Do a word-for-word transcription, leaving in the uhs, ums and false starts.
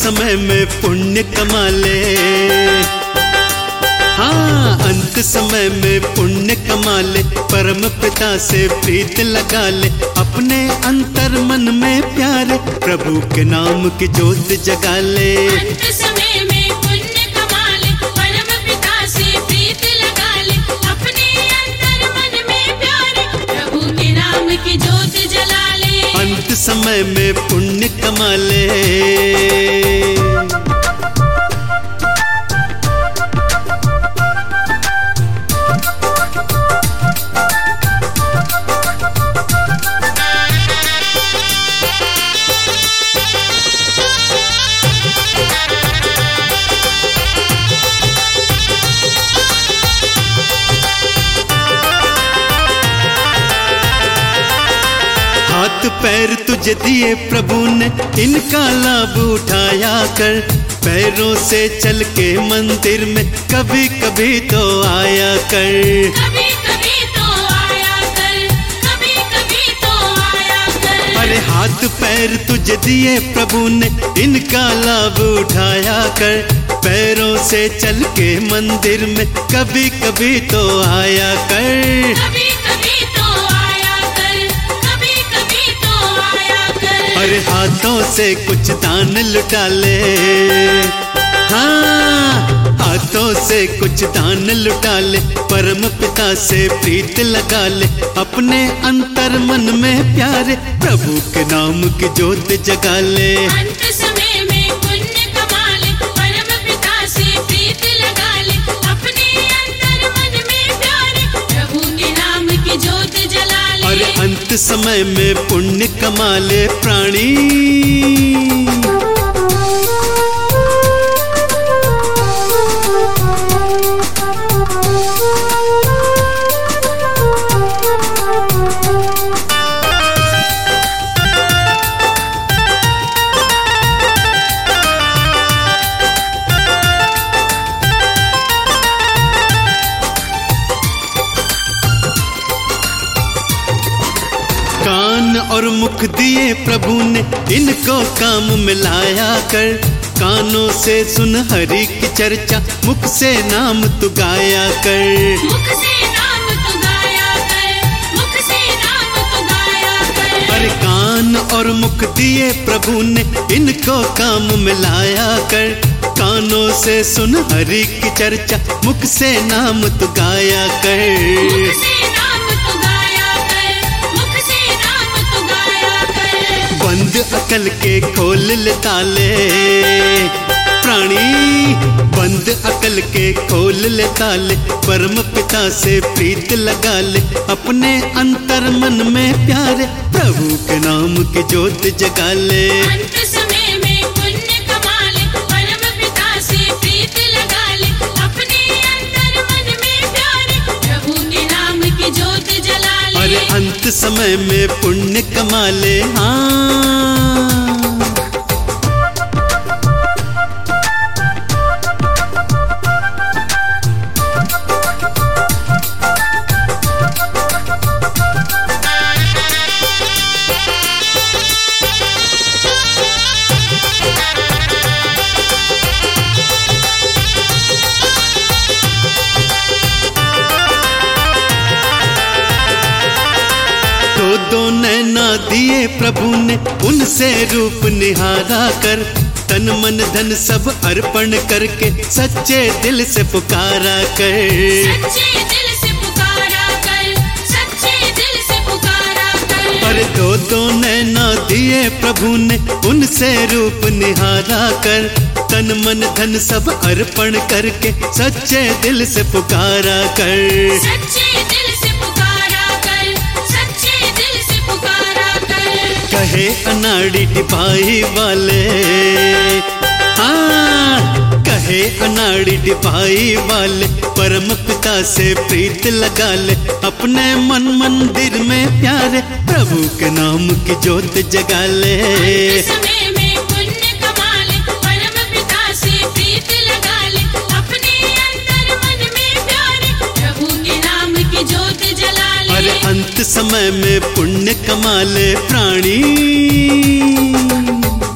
समय में पुण्य कमा ले। हाँ, अंत समय में पुण्य कमा ले, परम पिता से प्रीत लगा ले, अपने अंतर मन में प्यारे प्रभु के नाम की ज्योत जगा ले। अंत समय में पुण्य कमा ले, परम पिता से प्रीत लगा ले, अपने अंतर मन में प्यारे प्रभु के नाम की ज्योत जला ले। अंत समय में पुण्य कमा ले। हाथ पैर तुझे दिए प्रभु ने, इनका लाभ उठाया कर। पैरों से चल के मंदिर में कभी कभी तो आया कर। कभी कभी तो आया कर, कभी कभी तो आया कर। अरे हाथ पैर तुझे दिए प्रभु ने, इनका लाभ उठाया कर। पैरों से चल के मंदिर में कभी कभी तो आया कर। कभी कभी तो आया कर, कभी कभी तो आया कर। अरे हाथों से कुछ दान लुटा ले। हाँ, हाथों से कुछ दान लुटा ले, परम पिता से प्रीत लगा ले, अपने अंतर मन में प्यारे प्रभु के नाम की ज्योत जगा ले। अंत समय में पुण्य कमा ले, परम पिता से प्रीत लगा ले, अपने अंतर मन में प्यारे प्रभु के नाम की ज्योत जला ले। अरे अंत समय में पुण्य कमा ले प्राणी। कान और मुख दिए प्रभु ने, इनको काम में लाया कर। कानों से सुन हरि की चर्चा, मुख से नाम तू गाया कर। मुख से नाम तू गाया कर, मुख से नाम तू गाया कर। अरे कान और मुख दिए प्रभु ने, इनको काम में लाया कर। कानों से सुन हरि की चर्चा, मुख से नाम तू गाया कर। मुख से नाम तू गाया कर, मुख से नाम तू गाया कर। बंद अकल के खोल ले ताले प्राणी, बंद अकल के खोल ले ताले, परम पिता से प्रीत लगा ले, अपने अंतर मन में प्यारे प्रभु के नाम की ज्योत जगा ले। अंत समय में पुण्य कमा ले, परम पिता से प्रीत लगा ले, अपने अंतर मन में प्यारे प्रभु के नाम की ज्योत जला ले। अरे अंत समय में पुण्य कमा ले। हाँ, दो दो नैना दिए प्रभु ने, उनसे रूप निहारा कर। तन मन धन सब अर्पण करके सच्चे दिल से पुकारा कर। सच्चे दिल से पुकारा कर, सच्चे दिल से पुकारा कर। अरे दो दो नैना दिए प्रभु ने, उनसे रूप निहारा कर। तन मन धन सब अर्पण करके सच्चे दिल से पुकारा कर। सच्चे दिल से पुकारा कर, सच्चे दिल से पुकारा कर। कहे अनाड़ी डिपाई वाले, हाँ, कहे अनाड़ी डिपाई वाले, परम पिता से प्रीत लगा ले, अपने मन मंदिर में प्यारे प्रभु के नाम की ज्योत जगा ले। अंत समय में पुण्य कमा ले, परम पिता से प्रीत लगा ले, अपने अंतर मन में प्यारे प्रभु के नाम की ज्योत जला ले। अरे अंत समय में पुण्य कमा ले प्राणी।